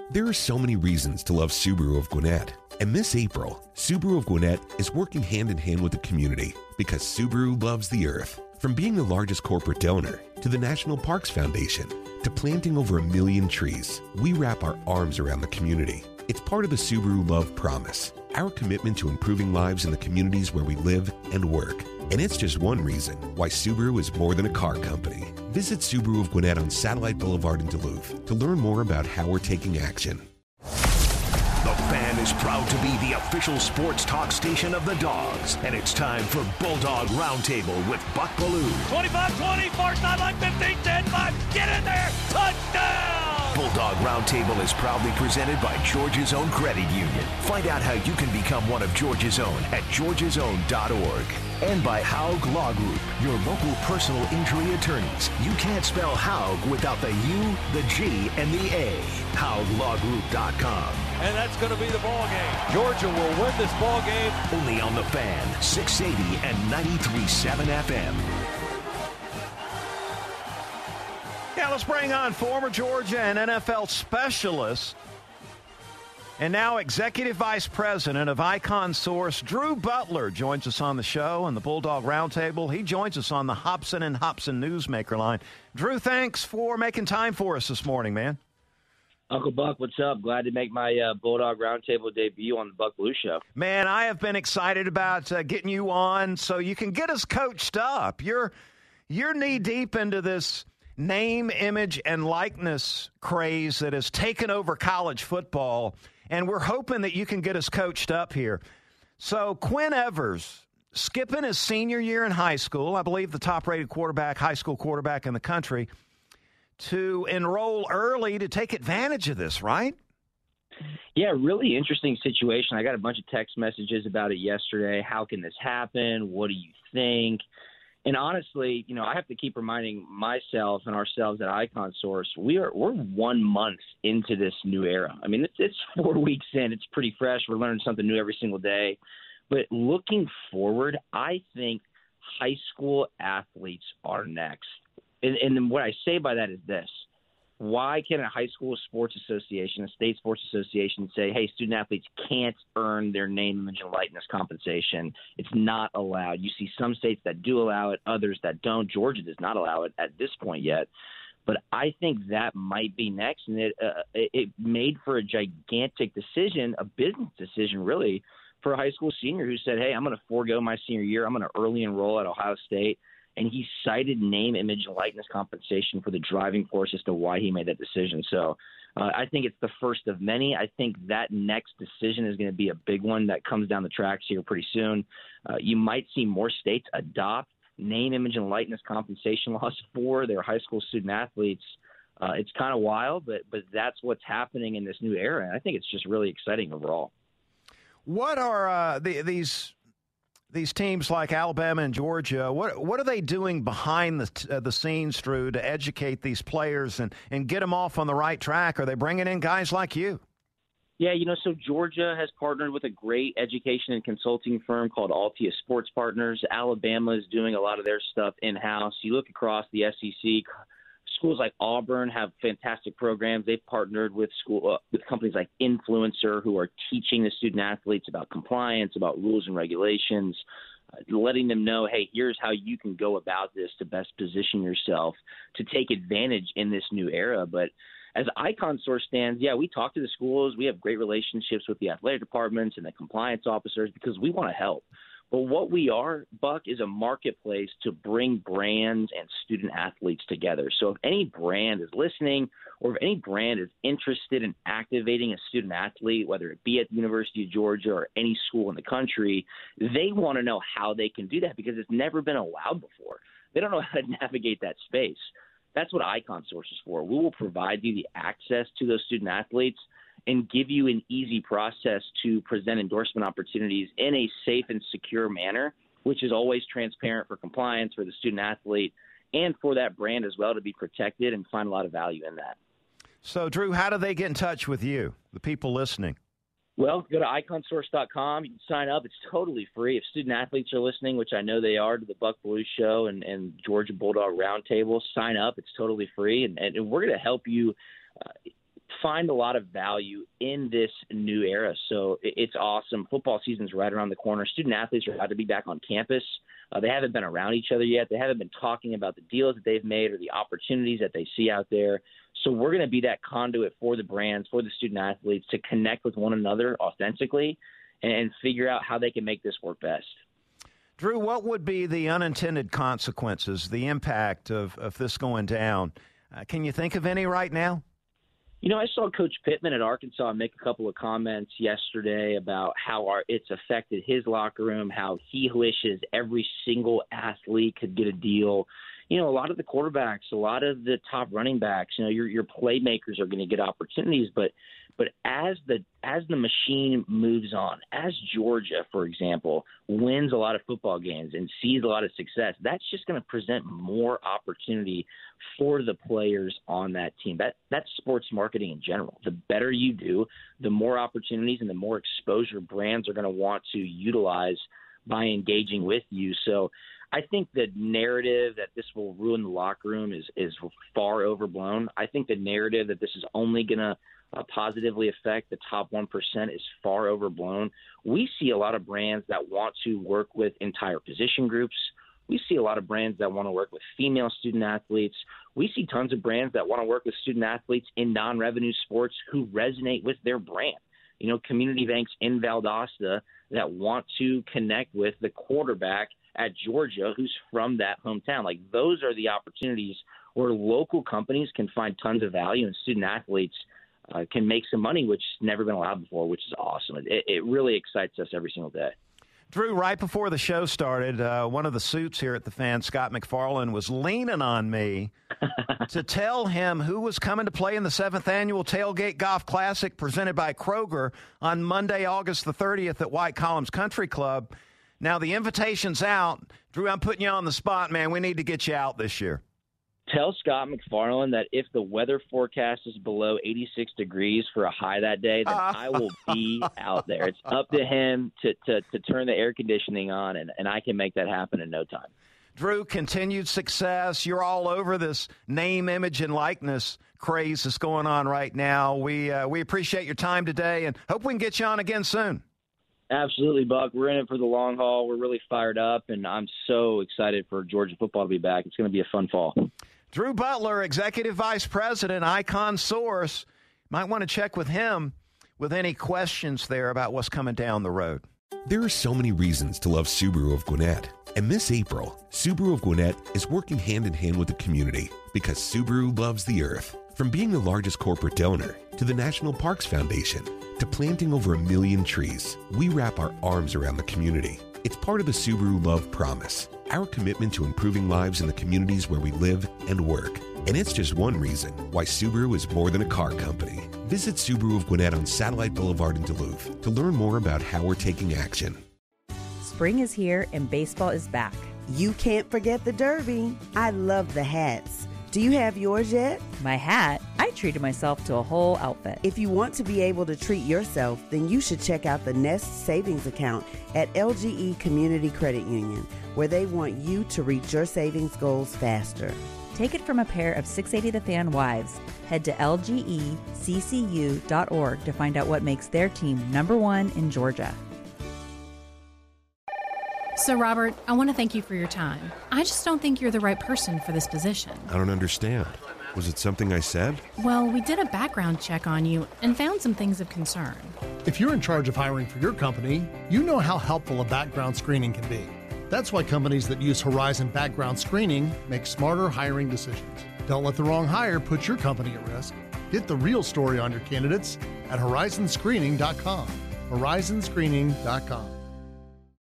There are so many reasons to love Subaru of Gwinnett. And this April, Subaru of Gwinnett is working hand in hand with the community because Subaru loves the earth. From being the largest corporate donor to the National Parks Foundation to planting over 1 million trees, we wrap our arms around the community. It's part of the Subaru Love Promise, our commitment to improving lives in the communities where we live and work. And it's just one reason why Subaru is more than a car company. Visit Subaru of Gwinnett on Satellite Boulevard in Duluth to learn more about how we're taking action. The Fan is proud to be the official sports talk station of the Dogs, and it's time for Bulldog Roundtable with Buck Belue. 25-20, far sideline, 15, 10, 5, get in there, touchdown! Bulldog Roundtable is proudly presented by Georgia's Own Credit Union. Find out how you can become one of Georgia's Own at georgiasown.org. And by Haug Law Group, your local personal injury attorneys. You can't spell Haug without the U, the G, and the A. HaugLawGroup.com. And that's going to be the ball game. Georgia will win this ball game. Only on the Fan, 680 and 93.7 FM. Yeah, let's bring on former Georgia and NFL specialist and now Executive Vice President of Icon Source, Drew Butler, joins us on the show on the Bulldog Roundtable. He joins us on the Hobson and Hobson Newsmaker line. Drew, thanks for making time for us this morning, man. Uncle Buck, what's up? Glad to make my Bulldog Roundtable debut on the Buck Belue Show. Man, I have been excited about getting you on so you can get us coached up. You're knee-deep into this name, image, and likeness craze that has taken over college football, and we're hoping that you can get us coached up here. So Quinn Evers, skipping his senior year in high school, I believe the top-rated high school quarterback in the country, to enroll early to take advantage of this, right? Yeah, really interesting situation. I got a bunch of text messages about it yesterday. How can this happen? What do you think? And honestly, I have to keep reminding myself and ourselves at Icon Source, we're 1 month into this new era. I mean, it's 4 weeks in. It's pretty fresh. We're learning something new every single day. But looking forward, I think high school athletes are next. And what I say by that is this. Why can a high school sports association, a state sports association, say, hey, student athletes can't earn their name, image, and likeness compensation? It's not allowed. You see some states that do allow it, others that don't. Georgia does not allow it at this point yet. But I think that might be next. And it made for a gigantic decision, a business decision, really, for a high school senior who said, hey, I'm going to forego my senior year. I'm going to early enroll at Ohio State. And he cited name, image, and likeness compensation for the driving force as to why he made that decision. So I think it's the first of many. I think that next decision is going to be a big one that comes down the tracks here pretty soon. You might see more states adopt name, image, and likeness compensation laws for their high school student athletes. It's kind of wild, but that's what's happening in this new era. And I think it's just really exciting overall. What are these teams like Alabama and Georgia, what are they doing behind the scenes, Drew, to educate these players and get them off on the right track? Are they bringing in guys like you? Yeah, so Georgia has partnered with a great education and consulting firm called Altia Sports Partners. Alabama is doing a lot of their stuff in-house. You look across the SEC, schools like Auburn have fantastic programs. They've partnered with companies like Influencer, who are teaching the student athletes about compliance, about rules and regulations, letting them know, hey, here's how you can go about this to best position yourself to take advantage in this new era. But as Icon Source stands, yeah, we talk to the schools. We have great relationships with the athletic departments and the compliance officers because we want to help. But what we are, Buck, is a marketplace to bring brands and student athletes together. So if any brand is listening or if any brand is interested in activating a student athlete, whether it be at the University of Georgia or any school in the country, they want to know how they can do that because it's never been allowed before. They don't know how to navigate that space. That's what Icon Source is for. We will provide you the access to those student athletes and give you an easy process to present endorsement opportunities in a safe and secure manner, which is always transparent for compliance, for the student athlete, and for that brand as well to be protected and find a lot of value in that. So, Drew, how do they get in touch with you, the people listening? Well, go to iconsource.com. You can sign up. It's totally free. If student athletes are listening, which I know they are, to the Buck Belue Show and Georgia Bulldog Roundtable, sign up. It's totally free, and we're going to help you find a lot of value in this new era. So it's awesome. Football season's right around the corner. Student athletes are about to be back on campus. They haven't been around each other yet. They haven't been talking about the deals that they've made or the opportunities that they see out there. So we're going to be that conduit for the brands, for the student athletes to connect with one another authentically and figure out how they can make this work best. Drew, what would be the unintended consequences, the impact of this going down? Can you think of any right now? I saw Coach Pittman at Arkansas make a couple of comments yesterday about how it's affected his locker room, how he wishes every single athlete could get a deal. A lot of the quarterbacks, a lot of the top running backs, your playmakers are going to get opportunities, but as the machine moves on, as Georgia, for example, wins a lot of football games and sees a lot of success, that's just going to present more opportunity for the players on that team. That's sports marketing in general. The better you do, the more opportunities and the more exposure brands are going to want to utilize by engaging with you. So I think the narrative that this will ruin the locker room is far overblown. I think the narrative that this is only going to positively affect the top 1% is far overblown. We see a lot of brands that want to work with entire position groups. We see a lot of brands that want to work with female student athletes. We see tons of brands that want to work with student athletes in non-revenue sports who resonate with their brand. Community banks in Valdosta that want to connect with the quarterback at Georgia who's from that hometown. Like, those are the opportunities where local companies can find tons of value and student athletes can make some money, which has never been allowed before, which is awesome. It really excites us every single day. Drew, right before the show started, one of the suits here at the Fan, Scott McFarland, was leaning on me to tell him who was coming to play in the 7th Annual Tailgate Golf Classic presented by Kroger on Monday, August the 30th at White Columns Country Club. Now, the invitation's out. Drew, I'm putting you on the spot, man. We need to get you out this year. Tell Scott McFarland that if the weather forecast is below 86 degrees for a high that day, then I will be out there. It's up to him to turn the air conditioning on, and I can make that happen in no time. Drew, continued success. You're all over this name, image, and likeness craze that's going on right now. We appreciate your time today and hope we can get you on again soon. Absolutely, Buck. We're in it for the long haul. We're really fired up, and I'm so excited for Georgia football to be back. It's going to be a fun fall. Drew Butler, Executive Vice President, Icon Source. Might want to check with him with any questions there about what's coming down the road. There are so many reasons to love Subaru of Gwinnett. And this April, Subaru of Gwinnett is working hand in hand with the community because Subaru loves the earth. From being the largest corporate donor to the National Parks Foundation to planting over 1 million trees, we wrap our arms around the community. It's part of the Subaru Love Promise, our commitment to improving lives in the communities where we live and work. And it's just one reason why Subaru is more than a car company. Visit Subaru of Gwinnett on Satellite Boulevard in Duluth to learn more about how we're taking action. Spring is here and baseball is back. You can't forget the Derby. I love the hats. Do you have yours yet? My hat? I treated myself to a whole outfit. If you want to be able to treat yourself, then you should check out the Nest Savings Account at LGE Community Credit Union, where they want you to reach your savings goals faster. Take it from a pair of 680 The Fan wives. Head to lgeccu.org to find out what makes their team #1 in Georgia. So, Robert, I want to thank you for your time. I just don't think you're the right person for this position. I don't understand. Was it something I said? Well, we did a background check on you and found some things of concern. If you're in charge of hiring for your company, you know how helpful a background screening can be. That's why companies that use Horizon Background Screening make smarter hiring decisions. Don't let the wrong hire put your company at risk. Get the real story on your candidates at horizonscreening.com. horizonscreening.com.